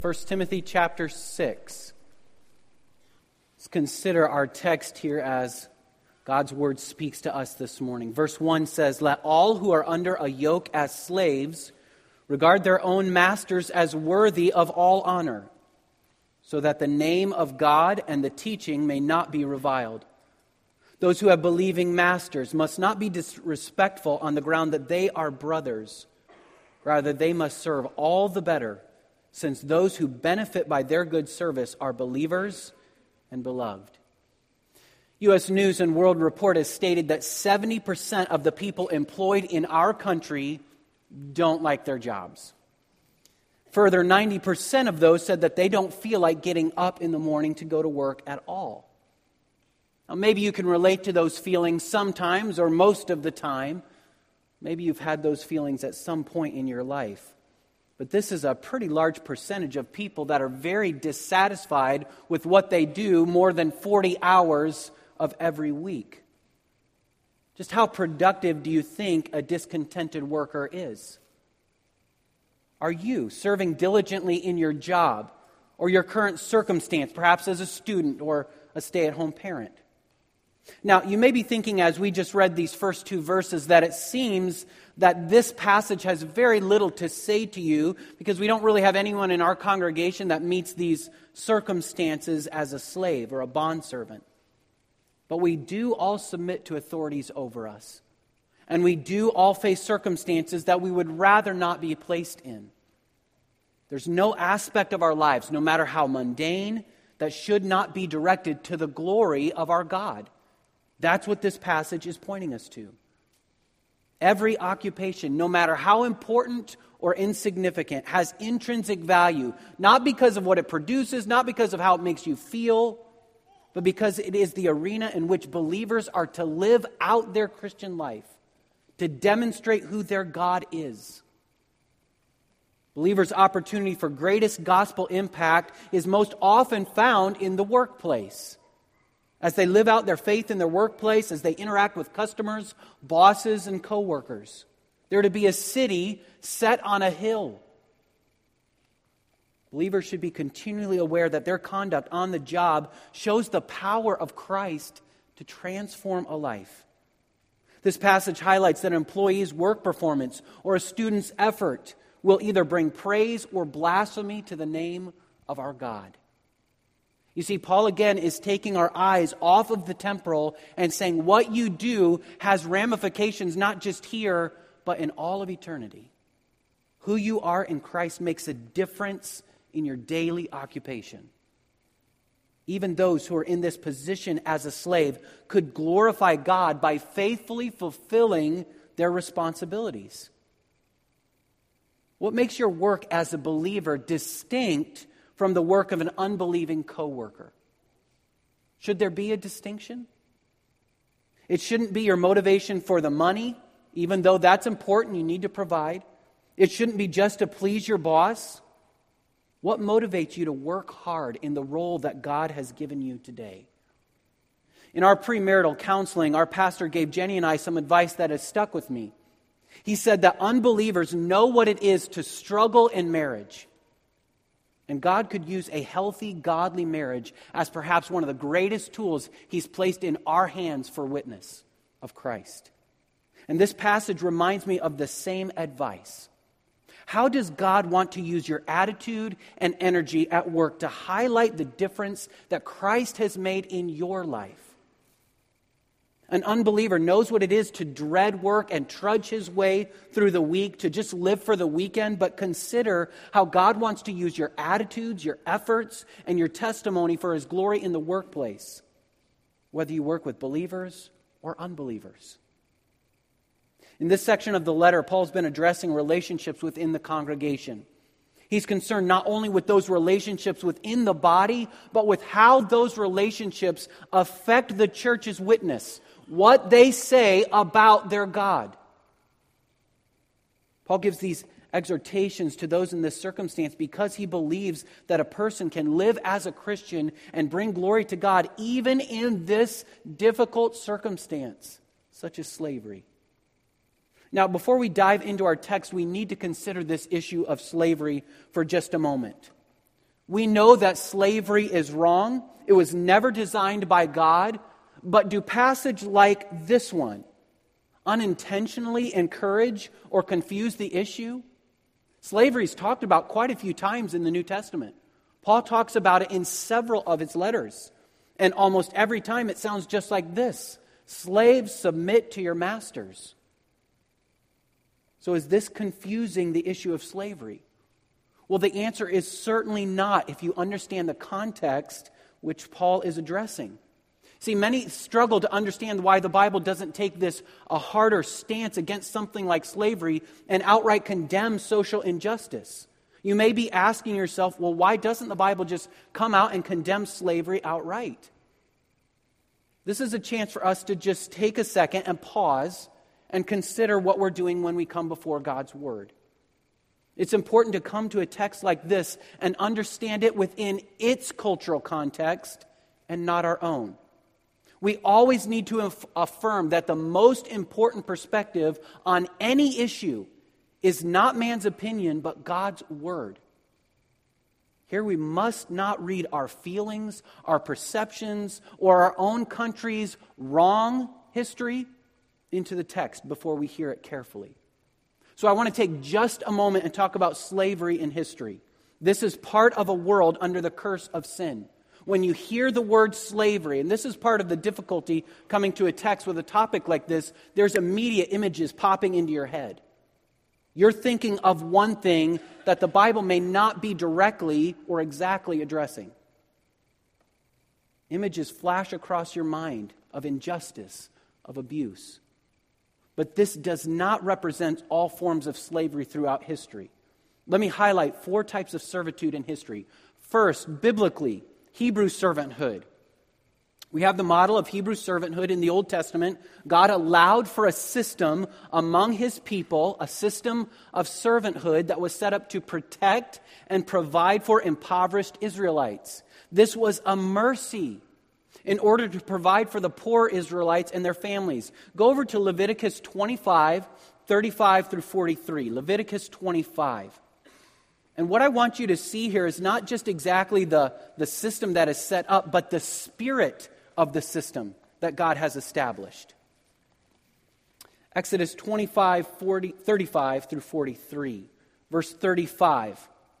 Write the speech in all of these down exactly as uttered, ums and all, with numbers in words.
First Timothy chapter six. Let's consider our text here as God's word speaks to us this morning. Verse one says, "Let all who are under a yoke as slaves regard their own masters as worthy of all honor, so that the name of God and the teaching may not be reviled. Those who have believing masters must not be disrespectful on the ground that they are brothers. Rather, they must serve all the better, since those who benefit by their good service are believers and beloved." U S News and World Report has stated that seventy percent of the people employed in our country don't like their jobs. Further, ninety percent of those said that they don't feel like getting up in the morning to go to work at all. Now, maybe you can relate to those feelings sometimes or most of the time. Maybe you've had those feelings at some point in your life. But this is a pretty large percentage of people that are very dissatisfied with what they do more than forty hours of every week. Just how productive do you think a discontented worker is? Are you serving diligently in your job or your current circumstance, perhaps as a student or a stay-at-home parent? Now, you may be thinking as we just read these first two verses that it seems that this passage has very little to say to you because we don't really have anyone in our congregation that meets these circumstances as a slave or a bondservant. But we do all submit to authorities over us. And we do all face circumstances that we would rather not be placed in. There's no aspect of our lives, no matter how mundane, that should not be directed to the glory of our God. That's what this passage is pointing us to. Every occupation, no matter how important or insignificant, has intrinsic value, not because of what it produces, not because of how it makes you feel, but because it is the arena in which believers are to live out their Christian life, to demonstrate who their God is. Believers' opportunity for greatest gospel impact is most often found in the workplace. As they live out their faith in their workplace, as they interact with customers, bosses, and co-workers. They're to be a city set on a hill. Believers should be continually aware that their conduct on the job shows the power of Christ to transform a life. This passage highlights that an employee's work performance or a student's effort will either bring praise or blasphemy to the name of our God. You see, Paul again is taking our eyes off of the temporal and saying what you do has ramifications not just here, but in all of eternity. Who you are in Christ makes a difference in your daily occupation. Even those who are in this position as a slave could glorify God by faithfully fulfilling their responsibilities. What makes your work as a believer distinct from the work of an unbelieving coworker? Should there be a distinction? It shouldn't be your motivation for the money, even though that's important, you need to provide. It shouldn't be just to please your boss. What motivates you to work hard in the role that God has given you today? In our premarital counseling, our pastor gave Jenny and I some advice that has stuck with me. He said that unbelievers know what it is to struggle in marriage. And God could use a healthy, godly marriage as perhaps one of the greatest tools He's placed in our hands for witness of Christ. And this passage reminds me of the same advice. How does God want to use your attitude and energy at work to highlight the difference that Christ has made in your life? An unbeliever knows what it is to dread work and trudge his way through the week, to just live for the weekend, but consider how God wants to use your attitudes, your efforts, and your testimony for His glory in the workplace, whether you work with believers or unbelievers. In this section of the letter, Paul's been addressing relationships within the congregation. He's concerned not only with those relationships within the body, but with how those relationships affect the church's witness, what they say about their God. Paul gives these exhortations to those in this circumstance because he believes that a person can live as a Christian and bring glory to God even in this difficult circumstance, such as slavery. Now, before we dive into our text, we need to consider this issue of slavery for just a moment. We know that slavery is wrong. It was never designed by God. But do passages like this one unintentionally encourage or confuse the issue? Slavery is talked about quite a few times in the New Testament. Paul talks about it in several of his letters. And almost every time it sounds just like this: slaves, submit to your masters. So is this confusing the issue of slavery? Well, the answer is certainly not if you understand the context which Paul is addressing. See, many struggle to understand why the Bible doesn't take this a harder stance against something like slavery and outright condemn social injustice. You may be asking yourself, well, why doesn't the Bible just come out and condemn slavery outright? This is a chance for us to just take a second and pause and consider what we're doing when we come before God's Word. It's important to come to a text like this and understand it within its cultural context and not our own. We always need to aff- affirm that the most important perspective on any issue is not man's opinion, but God's Word. Here we must not read our feelings, our perceptions, or our own country's wrong history into the text before we hear it carefully. So I want to take just a moment and talk about slavery in history. This is part of a world under the curse of sin. When you hear the word slavery, and this is part of the difficulty coming to a text with a topic like this, there's immediate images popping into your head. You're thinking of one thing that the Bible may not be directly or exactly addressing. Images flash across your mind of injustice, of abuse. But this does not represent all forms of slavery throughout history. Let me highlight four types of servitude in history. First, biblically, Hebrew servanthood. We have the model of Hebrew servanthood in the Old Testament. God allowed for a system among His people, a system of servanthood that was set up to protect and provide for impoverished Israelites. This was a mercy in order to provide for the poor Israelites and their families. Go over to Leviticus twenty-five, thirty-five through forty-three. Leviticus twenty-five. And what I want you to see here is not just exactly the, the system that is set up, but the spirit of the system that God has established. Exodus twenty-five, forty, thirty-five through forty-three. Verse thirty-five.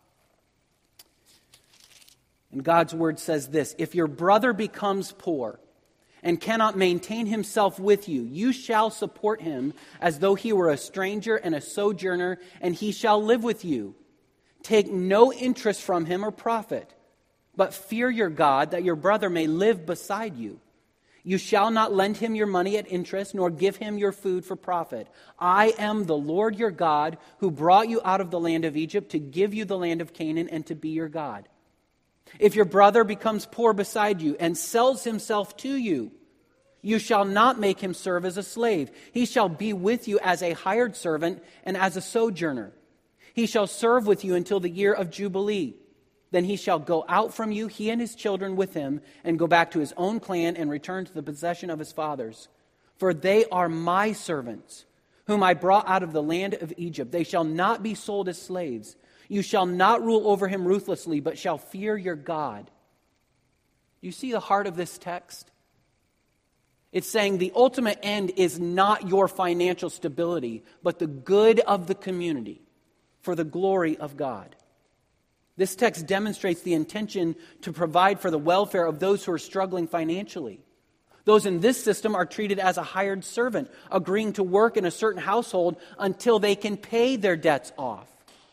And God's word says this: if your brother becomes poor and cannot maintain himself with you, you shall support him as though he were a stranger and a sojourner, and he shall live with you. Take no interest from him or profit, but fear your God, that your brother may live beside you. You shall not lend him your money at interest, nor give him your food for profit. I am the Lord your God, who brought you out of the land of Egypt to give you the land of Canaan and to be your God. If your brother becomes poor beside you and sells himself to you, you shall not make him serve as a slave. He shall be with you as a hired servant and as a sojourner. He shall serve with you until the year of Jubilee. Then he shall go out from you, he and his children with him, and go back to his own clan and return to the possession of his fathers. For they are my servants, whom I brought out of the land of Egypt. They shall not be sold as slaves. You shall not rule over him ruthlessly, but shall fear your God. You see the heart of this text? It's saying the ultimate end is not your financial stability, but the good of the community for the glory of God. This text demonstrates the intention to provide for the welfare of those who are struggling financially. Those in this system are treated as a hired servant, agreeing to work in a certain household until they can pay their debts off.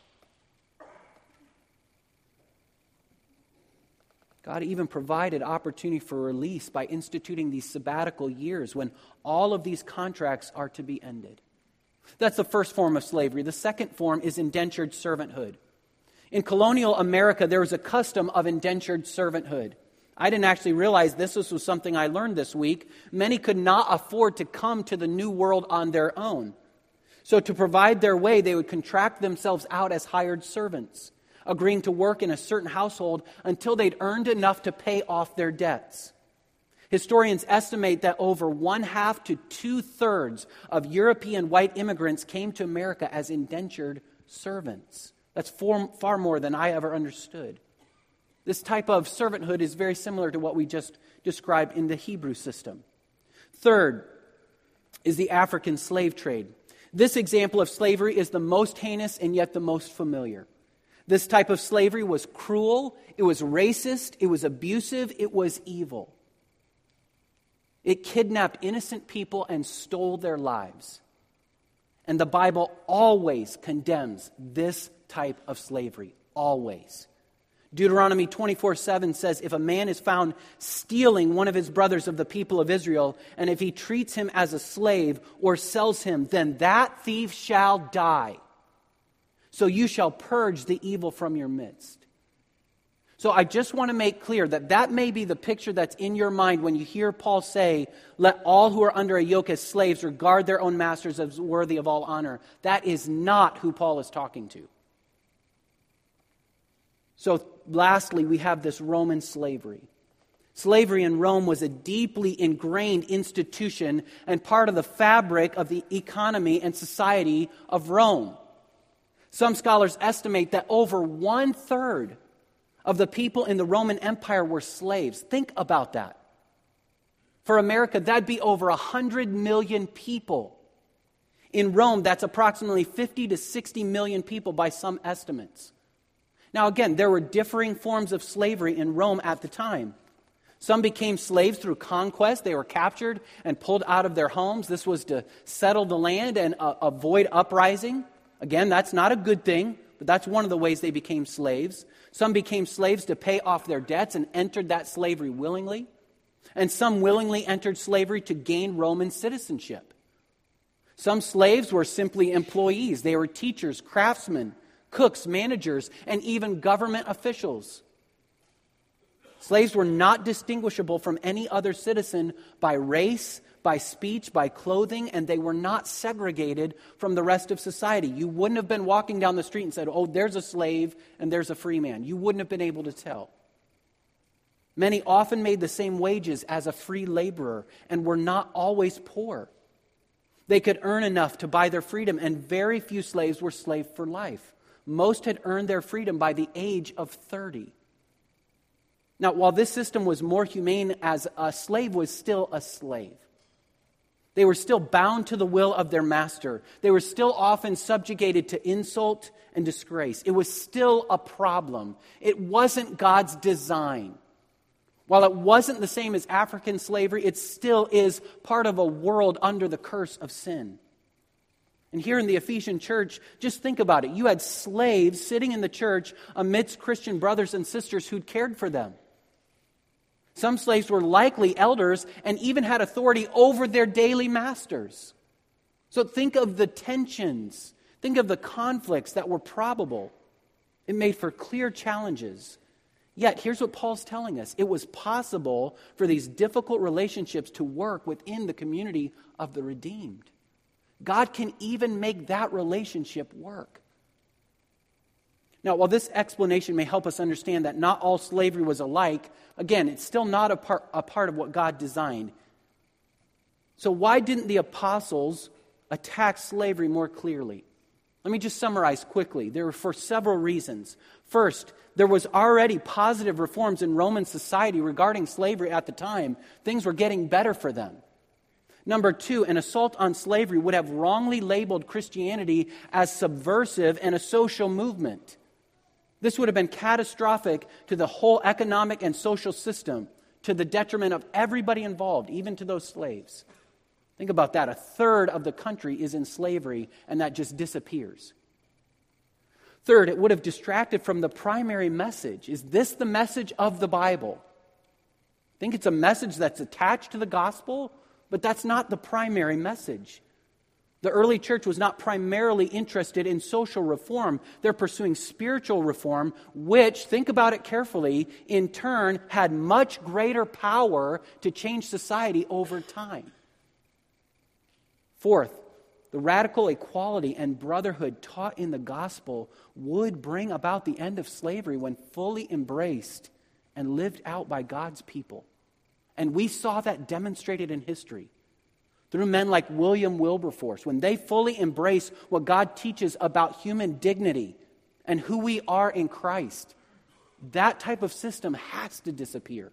God even provided opportunity for release by instituting these sabbatical years when all of these contracts are to be ended. That's the first form of slavery. The second form is indentured servanthood. In colonial America, there was a custom of indentured servanthood. I didn't actually realize this. This was something I learned this week. Many could not afford to come to the New World on their own. So to provide their way, they would contract themselves out as hired servants, agreeing to work in a certain household until they'd earned enough to pay off their debts. Historians estimate that over one half to two-thirds of European white immigrants came to America as indentured servants. That's far, far more than I ever understood. This type of servanthood is very similar to what we just described in the Hebrew system. Third is the African slave trade. This example of slavery is the most heinous and yet the most familiar. This type of slavery was cruel, it was racist, it was abusive, it was evil. It kidnapped innocent people and stole their lives. And the Bible always condemns this type of slavery, always. Deuteronomy twenty-four seven says, if a man is found stealing one of his brothers of the people of Israel, and if he treats him as a slave or sells him, then that thief shall die. So you shall purge the evil from your midst. So I just want to make clear that that may be the picture that's in your mind when you hear Paul say, let all who are under a yoke as slaves regard their own masters as worthy of all honor. That is not who Paul is talking to. So lastly, we have this Roman slavery. Slavery in Rome was a deeply ingrained institution and part of the fabric of the economy and society of Rome. Some scholars estimate that over one-third of the people in the Roman Empire were slaves. Think about that. For America, that'd be over one hundred million people. In Rome, that's approximately fifty to sixty million people by some estimates. Now again, there were differing forms of slavery in Rome at the time. Some became slaves through conquest. They were captured and pulled out of their homes. This was to settle the land and uh, avoid uprising. Again, that's not a good thing, but that's one of the ways they became slaves. Some became slaves to pay off their debts and entered that slavery willingly. And some willingly entered slavery to gain Roman citizenship. Some slaves were simply employees. They were teachers, craftsmen, cooks, managers, and even government officials. Slaves were not distinguishable from any other citizen by race, by speech, by clothing, and they were not segregated from the rest of society. You wouldn't have been walking down the street and said, oh, there's a slave and there's a free man. You wouldn't have been able to tell. Many often made the same wages as a free laborer and were not always poor. They could earn enough to buy their freedom, and very few slaves were slaves for life. Most had earned their freedom by the age of thirty. Now, while this system was more humane, as a slave was still a slave. They were still bound to the will of their master. They were still often subjugated to insult and disgrace. It was still a problem. It wasn't God's design. While it wasn't the same as African slavery, it still is part of a world under the curse of sin. And here in the Ephesian church, just think about it. You had slaves sitting in the church amidst Christian brothers and sisters who'd cared for them. Some slaves were likely elders and even had authority over their daily masters. So think of the tensions. Think of the conflicts that were probable. It made for clear challenges. Yet, here's what Paul's telling us. It was possible for these difficult relationships to work within the community of the redeemed. God can even make that relationship work. Now, while this explanation may help us understand that not all slavery was alike, again, it's still not a part, a part of what God designed. So why didn't the apostles attack slavery more clearly? Let me just summarize quickly. There were for several reasons. First, there was already positive reforms in Roman society regarding slavery at the time. Things were getting better for them. Number two, an assault on slavery would have wrongly labeled Christianity as subversive and a social movement. This would have been catastrophic to the whole economic and social system, to the detriment of everybody involved, even to those slaves. Think about that. A third of the country is in slavery, and that just disappears. Third, it would have distracted from the primary message. Is this the message of the Bible? I think it's a message that's attached to the gospel, but that's not the primary message. The early church was not primarily interested in social reform. They're pursuing spiritual reform, which, think about it carefully, in turn had much greater power to change society over time. Fourth, the radical equality and brotherhood taught in the gospel would bring about the end of slavery when fully embraced and lived out by God's people. And we saw that demonstrated in history through men like William Wilberforce, when they fully embrace what God teaches about human dignity and who we are in Christ. That type of system has to disappear.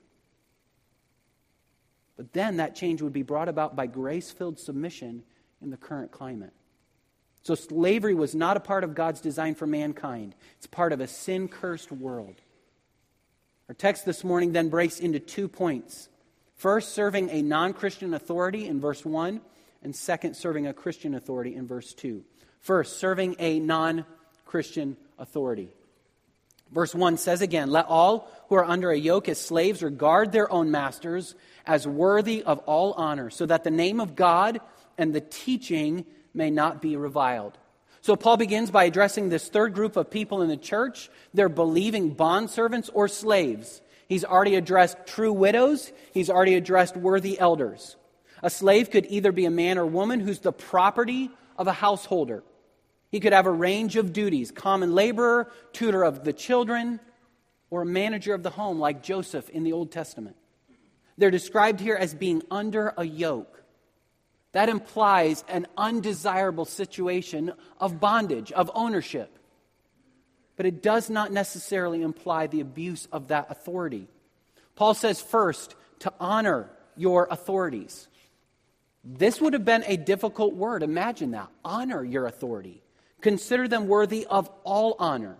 But then that change would be brought about by grace-filled submission in the current climate. So slavery was not a part of God's design for mankind. It's part of a sin-cursed world. Our text this morning then breaks into two points. First, serving a non-Christian authority in verse one, and second, serving a Christian authority in verse two. First, serving a non-Christian authority. Verse one says again, "Let all who are under a yoke as slaves regard their own masters as worthy of all honor, so that the name of God and the teaching may not be reviled." So Paul begins by addressing this third group of people in the church. They're believing bondservants or slaves. He's already addressed true widows. He's already addressed worthy elders. A slave could either be a man or woman who's the property of a householder. He could have a range of duties: common laborer, tutor of the children, or a manager of the home like Joseph in the Old Testament. They're described here as being under a yoke. That implies an undesirable situation of bondage, of ownership. But it does not necessarily imply the abuse of that authority. Paul says first to honor your authorities. This would have been a difficult word. Imagine that. Honor your authority. Consider them worthy of all honor.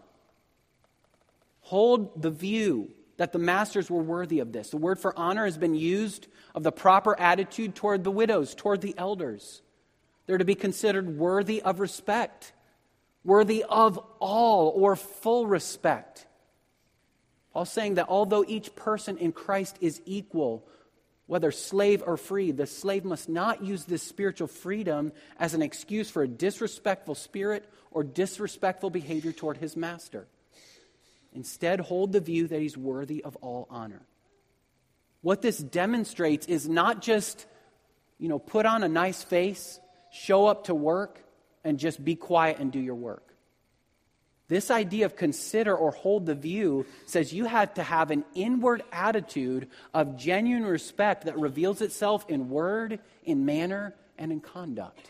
Hold the view that the masters were worthy of this. The word for honor has been used of the proper attitude toward the widows, toward the elders. They're to be considered worthy of respect, worthy of all or full respect. Paul's saying that although each person in Christ is equal, whether slave or free, the slave must not use this spiritual freedom as an excuse for a disrespectful spirit or disrespectful behavior toward his master. Instead, hold the view that he's worthy of all honor. What this demonstrates is not just, you know, put on a nice face, show up to work, and just be quiet and do your work. This idea of consider or hold the view says you have to have an inward attitude of genuine respect that reveals itself in word, in manner, and in conduct.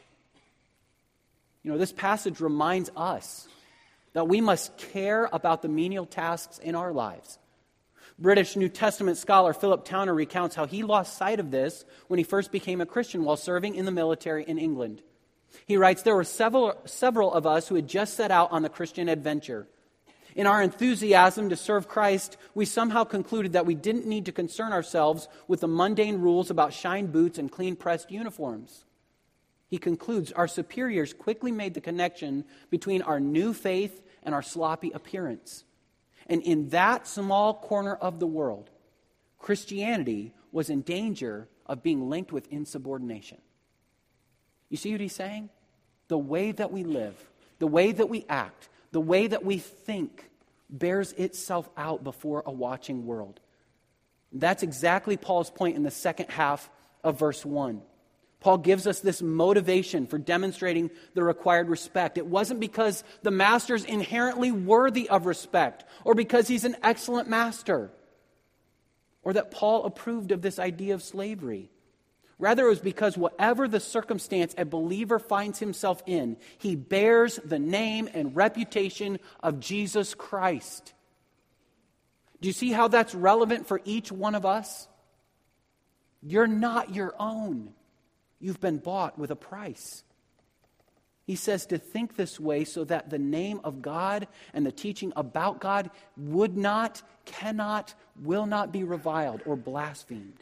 You know, this passage reminds us that we must care about the menial tasks in our lives. British New Testament scholar Philip Towner recounts how he lost sight of this when he first became a Christian while serving in the military in England. He writes, "There were several, several of us who had just set out on the Christian adventure. In our enthusiasm to serve Christ, we somehow concluded that we didn't need to concern ourselves with the mundane rules about shined boots and clean-pressed uniforms." He concludes, "Our superiors quickly made the connection between our new faith and our sloppy appearance. And in that small corner of the world, Christianity was in danger of being linked with insubordination." You see what he's saying? The way that we live, the way that we act, the way that we think bears itself out before a watching world. That's exactly Paul's point in the second half of verse one. Paul gives us this motivation for demonstrating the required respect. It wasn't because the master's inherently worthy of respect or because he's an excellent master or that Paul approved of this idea of slavery. Rather, it was because whatever the circumstance a believer finds himself in, he bears the name and reputation of Jesus Christ. Do you see how that's relevant for each one of us? You're not your own. You've been bought with a price. He says to think this way so that the name of God and the teaching about God would not, cannot, will not be reviled or blasphemed.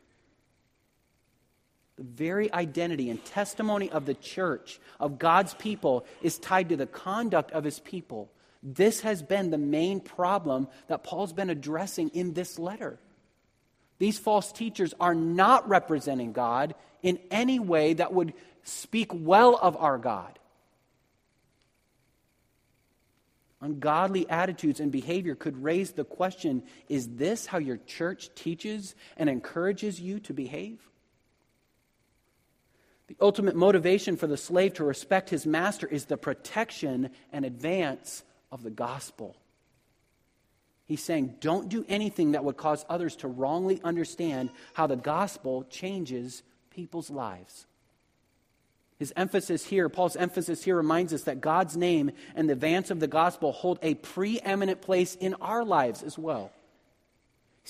The very identity and testimony of the church, of God's people, is tied to the conduct of his people. This has been the main problem that Paul's been addressing in this letter. These false teachers are not representing God in any way that would speak well of our God. Ungodly attitudes and behavior could raise the question, is this how your church teaches and encourages you to behave? The ultimate motivation for the slave to respect his master is the protection and advance of the gospel. He's saying, don't do anything that would cause others to wrongly understand how the gospel changes people's lives. His emphasis here, Paul's emphasis here reminds us that God's name and the advance of the gospel hold a preeminent place in our lives as well.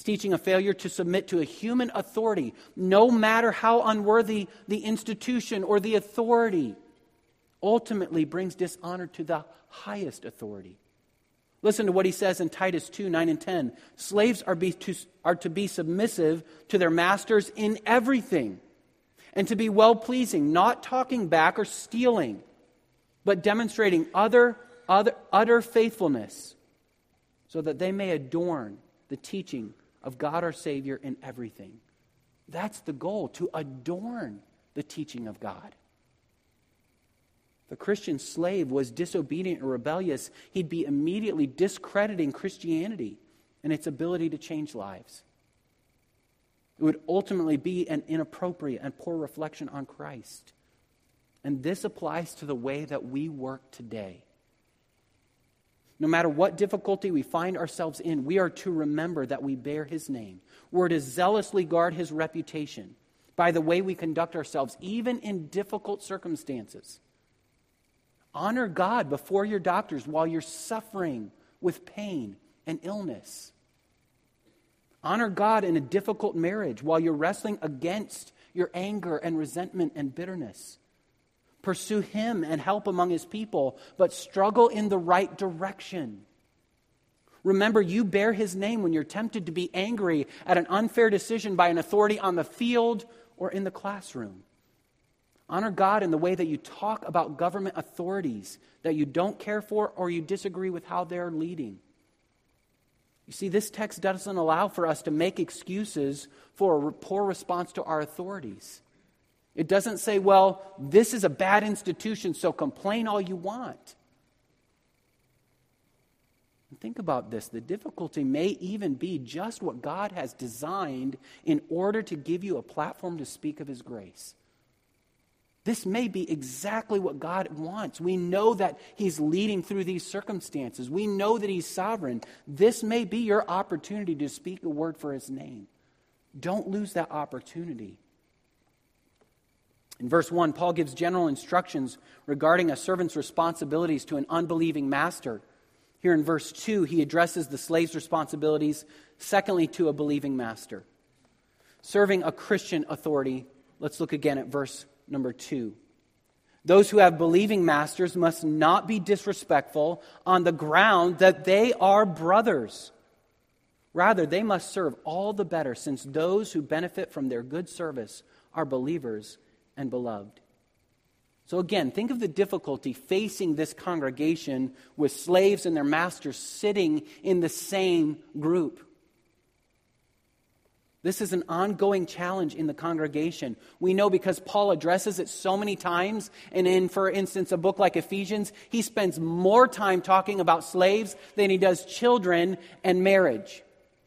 It's teaching a failure to submit to a human authority, no matter how unworthy the institution or the authority, ultimately brings dishonor to the highest authority. Listen to what he says in Titus two, nine and ten. Slaves are, be to, are to be submissive to their masters in everything, and to be well-pleasing, not talking back or stealing, but demonstrating other, other, utter faithfulness, so that they may adorn the teaching of God our Savior in everything. That's the goal, to adorn the teaching of God. If a Christian slave was disobedient or rebellious, he'd be immediately discrediting Christianity and its ability to change lives. It would ultimately be an inappropriate and poor reflection on Christ. And this applies to the way that we work today. No matter what difficulty we find ourselves in, we are to remember that we bear His name. We're to zealously guard His reputation by the way we conduct ourselves, even in difficult circumstances. Honor God before your doctors while you're suffering with pain and illness. Honor God in a difficult marriage while you're wrestling against your anger and resentment and bitterness. Pursue Him and help among His people, but struggle in the right direction. Remember, you bear His name when you're tempted to be angry at an unfair decision by an authority on the field or in the classroom. Honor God in the way that you talk about government authorities that you don't care for or you disagree with how they're leading. You see, this text doesn't allow for us to make excuses for a poor response to our authorities. It doesn't say, well, this is a bad institution, so complain all you want. And think about this. The difficulty may even be just what God has designed in order to give you a platform to speak of His grace. This may be exactly what God wants. We know that He's leading through these circumstances. We know that He's sovereign. This may be your opportunity to speak a word for His name. Don't lose that opportunity. In verse one, Paul gives general instructions regarding a servant's responsibilities to an unbelieving master. Here in verse two, he addresses the slave's responsibilities, secondly, to a believing master. Serving a Christian authority, let's look again at verse number two. Those who have believing masters must not be disrespectful on the ground that they are brothers. Rather, they must serve all the better, since those who benefit from their good service are believers and beloved. So again, think of the difficulty facing this congregation with slaves and their masters sitting in the same group. This is an ongoing challenge in the congregation. We know because Paul addresses it so many times, and in, for instance, a book like Ephesians, he spends more time talking about slaves than he does children and marriage.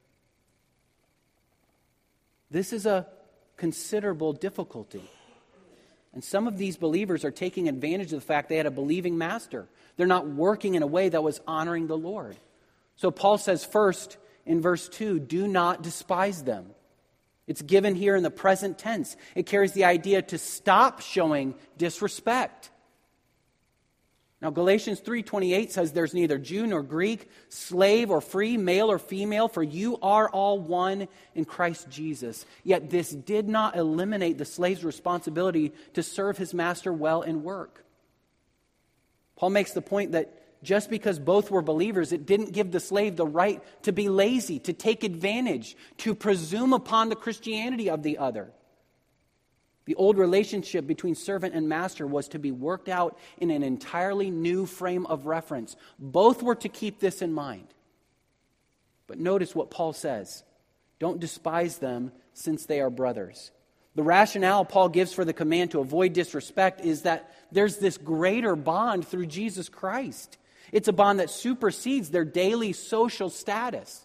This is a considerable difficulty. And some of these believers are taking advantage of the fact they had a believing master. They're not working in a way that was honoring the Lord. So Paul says first in verse two, do not despise them. It's given here in the present tense. It carries the idea to stop showing disrespect. Now Galatians three twenty-eight says there's neither Jew nor Greek, slave or free, male or female, for you are all one in Christ Jesus. Yet this did not eliminate the slave's responsibility to serve his master well in work. Paul makes the point that just because both were believers, it didn't give the slave the right to be lazy, to take advantage, to presume upon the Christianity of the other. The old relationship between servant and master was to be worked out in an entirely new frame of reference. Both were to keep this in mind. But notice what Paul says. Don't despise them, since they are brothers. The rationale Paul gives for the command to avoid disrespect is that there's this greater bond through Jesus Christ. It's a bond that supersedes their daily social status.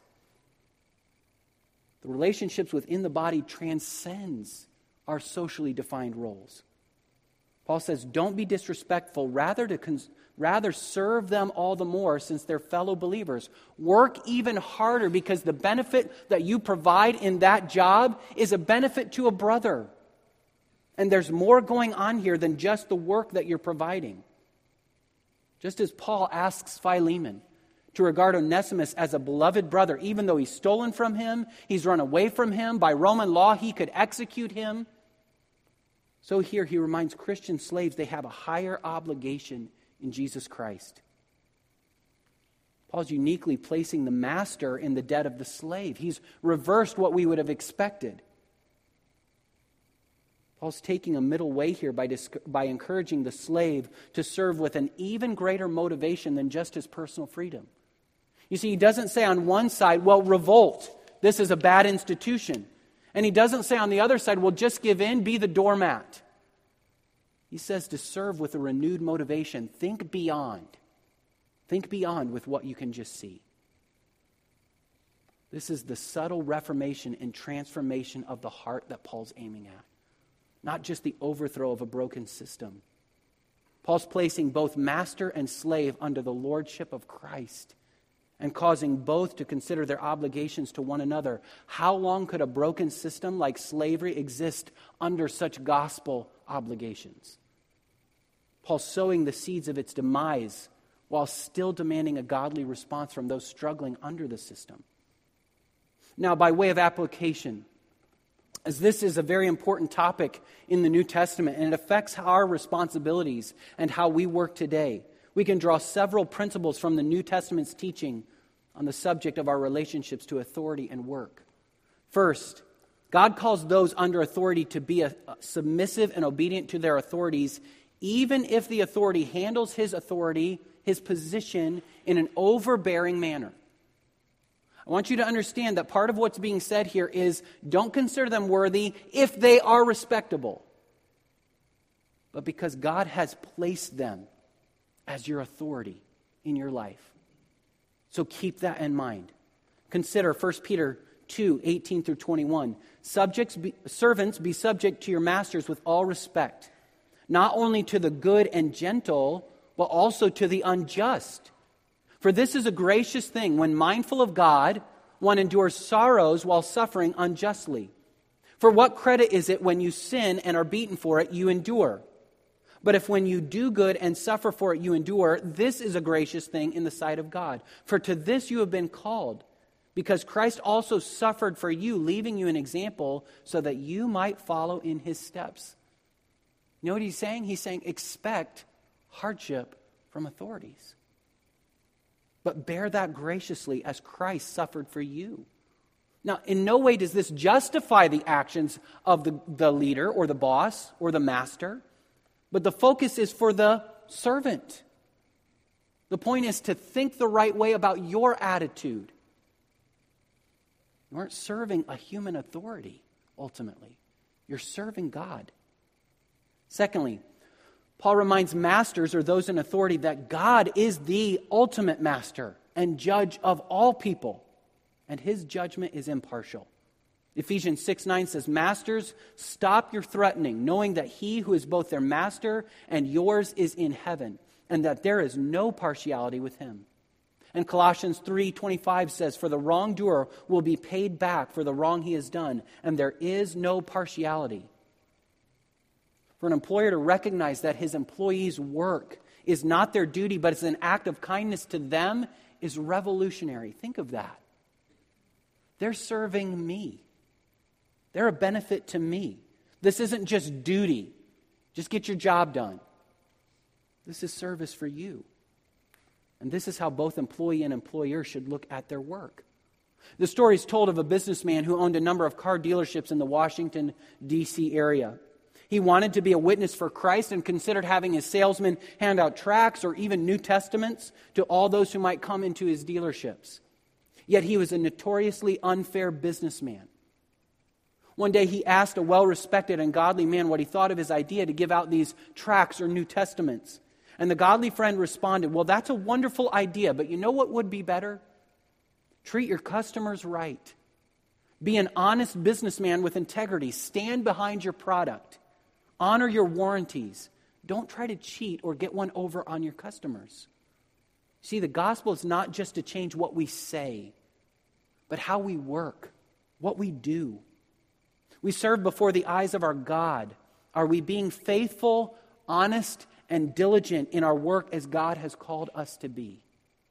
The relationships within the body transcends our socially defined roles. Paul says, don't be disrespectful, rather to cons- rather serve them all the more, since they're fellow believers. Work even harder, because the benefit that you provide in that job is a benefit to a brother. And there's more going on here than just the work that you're providing. Just as Paul asks Philemon to regard Onesimus as a beloved brother, even though he's stolen from him, he's run away from him. By Roman law, he could execute him. So here he reminds Christian slaves they have a higher obligation in Jesus Christ. Paul's uniquely placing the master in the debt of the slave. He's reversed what we would have expected. Paul's taking a middle way here by, disc- by encouraging the slave to serve with an even greater motivation than just his personal freedom. You see, he doesn't say on one side, well, revolt. This is a bad institution. And he doesn't say on the other side, well, just give in, be the doormat. He says to serve with a renewed motivation. Think beyond. Think beyond with what you can just see. This is the subtle reformation and transformation of the heart that Paul's aiming at. Not just the overthrow of a broken system. Paul's placing both master and slave under the lordship of Christ and causing both to consider their obligations to one another. How long could a broken system like slavery exist under such gospel obligations? Paul's sowing the seeds of its demise while still demanding a godly response from those struggling under the system. Now, by way of application, as this is a very important topic in the New Testament and it affects our responsibilities and how we work today, we can draw several principles from the New Testament's teaching on the subject of our relationships to authority and work. First, God calls those under authority to be a, a submissive and obedient to their authorities, even if the authority handles his authority, his position, in an overbearing manner. I want you to understand that part of what's being said here is don't consider them worthy if they are respectable, but because God has placed them as your authority in your life. So keep that in mind. Consider First Peter two, eighteen through twenty-one. Subjects be, servants, be subject to your masters with all respect, not only to the good and gentle, but also to the unjust. For this is a gracious thing. When mindful of God, one endures sorrows while suffering unjustly. For what credit is it when you sin and are beaten for it, you endure? But if when you do good and suffer for it, you endure, this is a gracious thing in the sight of God. For to this you have been called, because Christ also suffered for you, leaving you an example so that you might follow in his steps. You know what he's saying? He's saying expect hardship from authorities. But bear that graciously as Christ suffered for you. Now, in no way does this justify the actions of the, the leader or the boss or the master, but the focus is for the servant. The point is to think the right way about your attitude. You aren't serving a human authority, ultimately. You're serving God. Secondly, Paul reminds masters or those in authority that God is the ultimate master and judge of all people, and his judgment is impartial. Ephesians six nine says, Masters, stop your threatening, knowing that he who is both their master and yours is in heaven, and that there is no partiality with him. And Colossians three twenty-five says, For the wrongdoer will be paid back for the wrong he has done, and there is no partiality. For an employer to recognize that his employees' work is not their duty, but it's an act of kindness to them, is revolutionary. Think of that. They're serving me. They're a benefit to me. This isn't just duty. Just get your job done. This is service for you. And this is how both employee and employer should look at their work. The story is told of a businessman who owned a number of car dealerships in the Washington, D C area. He wanted to be a witness for Christ and considered having his salesmen hand out tracts or even New Testaments to all those who might come into his dealerships. Yet he was a notoriously unfair businessman. One day he asked a well-respected and godly man what he thought of his idea to give out these tracts or New Testaments. And the godly friend responded, well, that's a wonderful idea, but you know what would be better? Treat your customers right. Be an honest businessman with integrity. Stand behind your product. Honor your warranties. Don't try to cheat or get one over on your customers. See, the gospel is not just to change what we say, but how we work, what we do. We serve before the eyes of our God. Are we being faithful, honest, and diligent in our work as God has called us to be?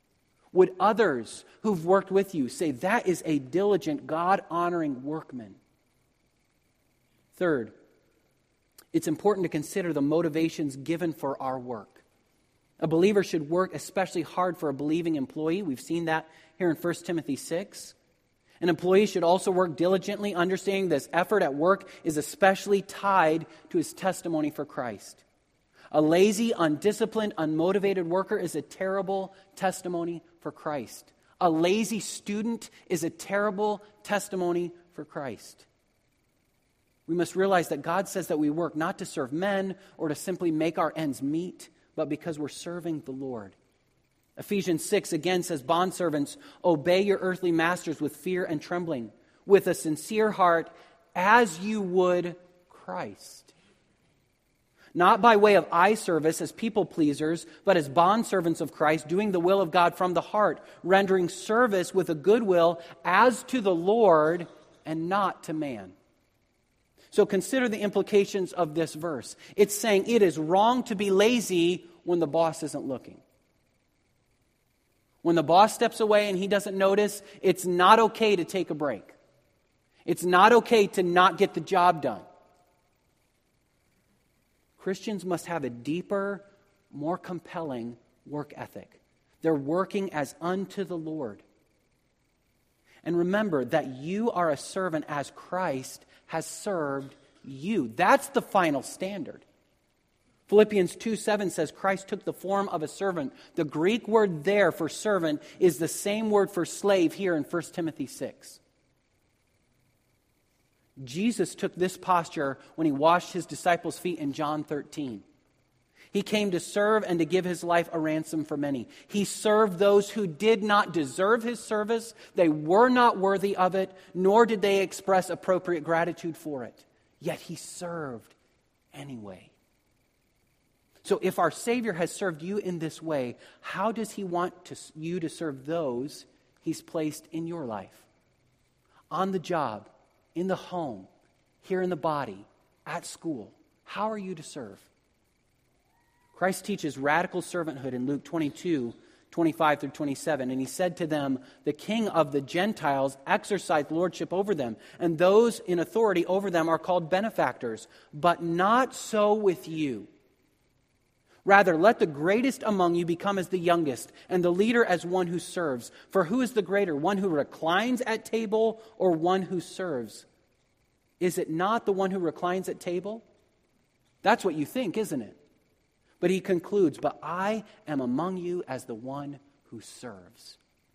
Would others who've worked with you say that is a diligent, God-honoring workman? Third, it's important to consider the motivations given for our work. A believer should work especially hard for a believing employee. We've seen that here in First Timothy six. An employee should also work diligently, understanding this effort at work is especially tied to his testimony for Christ. A lazy, undisciplined, unmotivated worker is a terrible testimony for Christ. A lazy student is a terrible testimony for Christ. We must realize that God says that we work not to serve men or to simply make our ends meet, but because we're serving the Lord. Ephesians six again says, bondservants, obey your earthly masters with fear and trembling, with a sincere heart, as you would Christ. Not by way of eye service as people pleasers, but as bondservants of Christ, doing the will of God from the heart, rendering service with a good will as to the Lord and not to man. So consider the implications of this verse. It's saying it is wrong to be lazy when the boss isn't looking. When the boss steps away and he doesn't notice, it's not okay to take a break. It's not okay to not get the job done. Christians must have a deeper, more compelling work ethic. They're working as unto the Lord. And remember that you are a servant as Christ has served you. That's the final standard. Philippians two seven says Christ took the form of a servant. The Greek word there for servant is the same word for slave here in First Timothy six. Jesus took this posture when he washed his disciples' feet in John thirteen. He came to serve and to give his life a ransom for many. He served those who did not deserve his service. They were not worthy of it, nor did they express appropriate gratitude for it. Yet he served anyway. So if our Savior has served you in this way, how does he want to, you to serve those he's placed in your life? On the job, in the home, here in the body, at school. How are you to serve? Christ teaches radical servanthood in Luke twenty-two, twenty-five through twenty-seven. And he said to them, the king of the Gentiles exercised lordship over them, and those in authority over them are called benefactors. But not so with you. Rather, let the greatest among you become as the youngest, and the leader as one who serves. For who is the greater, one who reclines at table or one who serves? Is it not the one who reclines at table? That's what you think, isn't it? But he concludes, but I am among you as the one who serves.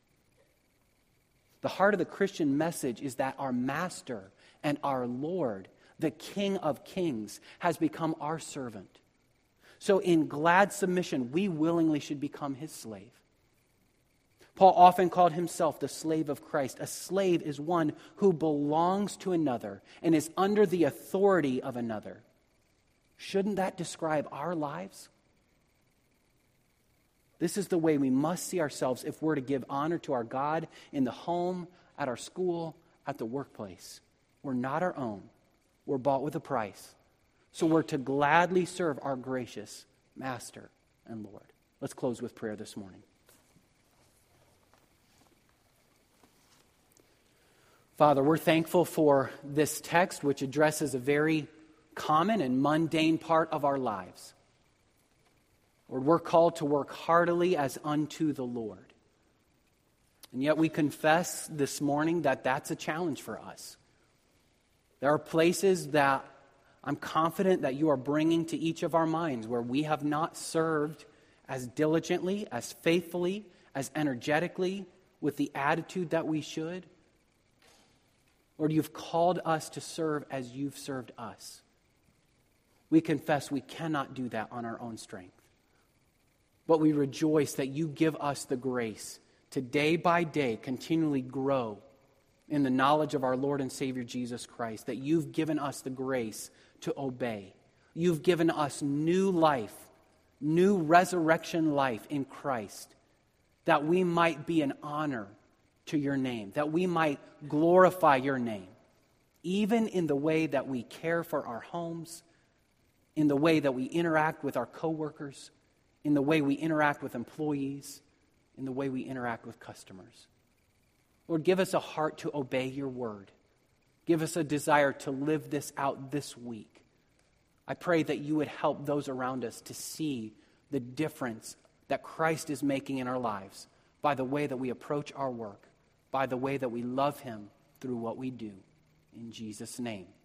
The heart of the Christian message is that our Master and our Lord, the King of Kings, has become our servant. So in glad submission, we willingly should become his slave. Paul often called himself the slave of Christ. A slave is one who belongs to another and is under the authority of another. Shouldn't that describe our lives? This is the way we must see ourselves if we're to give honor to our God in the home, at our school, at the workplace. We're not our own. We're bought with a price. So we're to gladly serve our gracious Master and Lord. Let's close with prayer this morning. Father, we're thankful for this text, which addresses a very common and mundane part of our lives. Lord, we're called to work heartily as unto the Lord. And yet we confess this morning that that's a challenge for us. There are places that I'm confident that you are bringing to each of our minds where we have not served as diligently, as faithfully, as energetically, with the attitude that we should. Lord, you've called us to serve as you've served us. We confess we cannot do that on our own strength. But we rejoice that you give us the grace to day by day continually grow in the knowledge of our Lord and Savior Jesus Christ, that you've given us the grace to obey. You've given us new life, new resurrection life in Christ, that we might be an honor to your name, that we might glorify your name, even in the way that we care for our homes, in the way that we interact with our coworkers, in the way we interact with employees, in the way we interact with customers. Lord, give us a heart to obey your word. Give us a desire to live this out this week. I pray that you would help those around us to see the difference that Christ is making in our lives by the way that we approach our work, by the way that we love him through what we do. In Jesus' name.